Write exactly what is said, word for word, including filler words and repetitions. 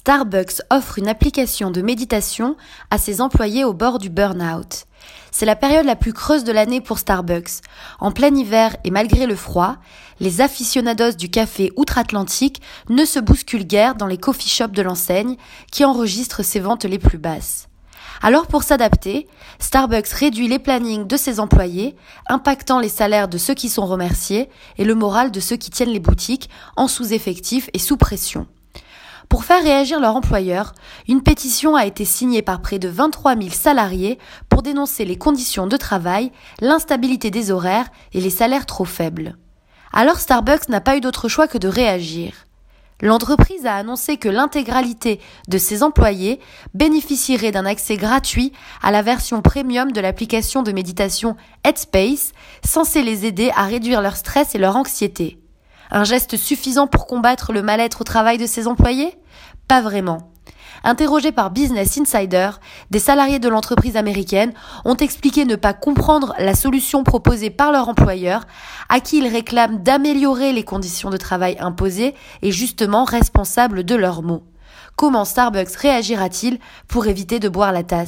Starbucks offre une application de méditation à ses employés au bord du burn-out. C'est la période la plus creuse de l'année pour Starbucks. En plein hiver et malgré le froid, les aficionados du café outre-Atlantique ne se bousculent guère dans les coffee shops de l'enseigne qui enregistrent ses ventes les plus basses. Alors pour s'adapter, Starbucks réduit les plannings de ses employés, impactant les salaires de ceux qui sont remerciés et le moral de ceux qui tiennent les boutiques en sous-effectif et sous pression. Pour faire réagir leur employeur, une pétition a été signée par près de vingt-trois mille salariés pour dénoncer les conditions de travail, l'instabilité des horaires et les salaires trop faibles. Alors Starbucks n'a pas eu d'autre choix que de réagir. L'entreprise a annoncé que l'intégralité de ses employés bénéficierait d'un accès gratuit à la version premium de l'application de méditation Headspace, censée les aider à réduire leur stress et leur anxiété. Un geste suffisant pour combattre le mal-être au travail de ses employés ? Pas vraiment. Interrogés par Business Insider, des salariés de l'entreprise américaine ont expliqué ne pas comprendre la solution proposée par leur employeur, à qui ils réclament d'améliorer les conditions de travail imposées et justement responsables de leurs maux. Comment Starbucks réagira-t-il pour éviter de boire la tasse ?